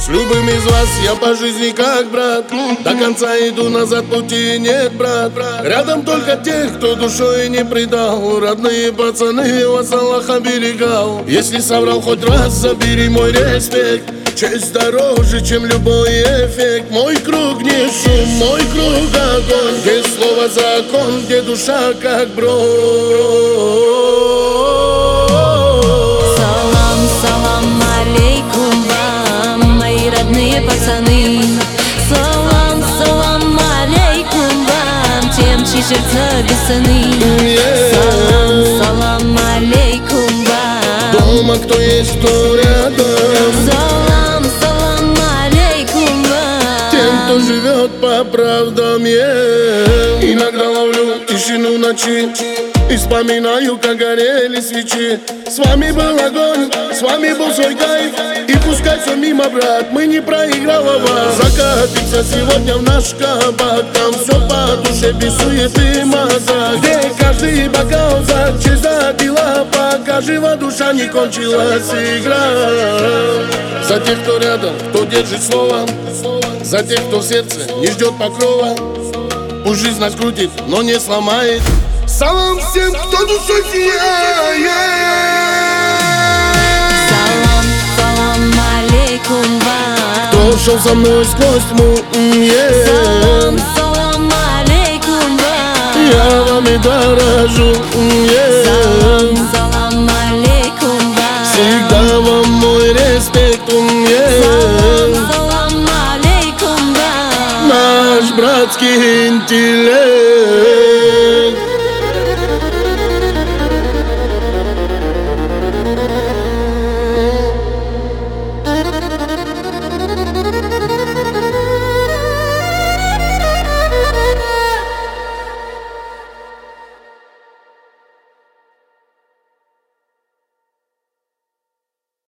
С любым из вас я по жизни как брат. До конца иду, назад пути нет, брат. Рядом только тех, кто душой не предал. Родные пацаны, вас Аллах оберегал. Если соврал хоть раз, забери мой респект. Честь дороже, чем любой эффект. Мой круг не шум, мой круг огонь. Где слово закон, где душа как бронь. Салам, салам алейкум вам, мои родные пацаны. Салам, салам алейкум вам, тем, чьи сердца без цены. Салам, салам алейкум вам. Дома кто есть, кто рядом. Салам, салам алейкум вам. Тем, кто живет по правдам, Иногда ловлю тишину ночи и вспоминаю, как горели свечи. С вами был огонь, с вами был свой кайф. И пускай все мимо, брат, мы не проигрываем. Закатимся сегодня в наш кабак. Там все по душе, без суеты мазок. Где каждый бокал за честь, за дела. Пока жива душа, не кончилась игра. За тех, кто рядом, кто держит слово. За тех, кто в сердце не ждет покрова. Пусть жизнь нас крутит, но не сломает. Салам всем, кто душой сияет. Салам, салам алейкум вам. Кто шел со мной сквозь тьму, Салам, салам алейкум вам. я вами дорожу, Салам, салам алейкум вам. всегда вам мой респект, Салам, салам алейкум вам. наш братский интеллект.